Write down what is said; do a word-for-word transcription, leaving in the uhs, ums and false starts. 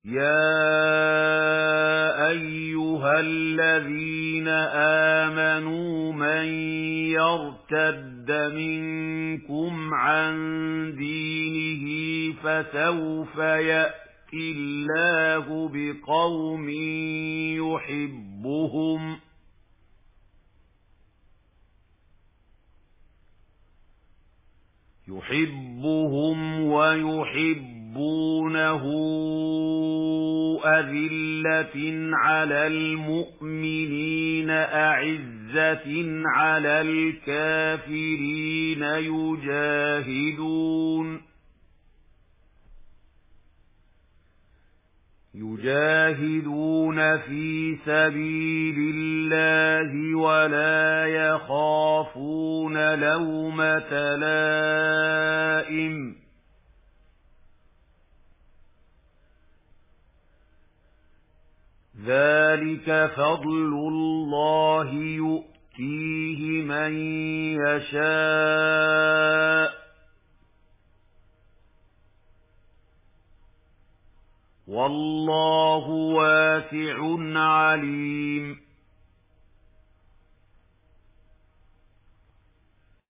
يَا أَيُّهَا الَّذِينَ آمَنُوا مَن يَرْتَدَّ مِنكُمْ عَن دِينِهِ فَسَوْفَ يَأْتِي اللَّهُ بِقَوْمٍ يُحِبُّهُمْ يُحِبُّهُمْ وَيُحِبُّونَهُ أَذِلَّةٍ عَلَى الْمُؤْمِنِينَ أَعِزَّةٍ عَلَى الْكَافِرِينَ يُجَاهِدُونَ يُجَاهِدُونَ فِي سَبِيلِ اللَّهِ وَلَا يَخَافُونَ لَوْمَةَ لَائِمٍ ذَلِكَ فَضْلُ اللَّهِ يُؤْتِيهِ مَن يَشَاءُ وَاللَّهُ وَاسِعٌ عَلِيمٌ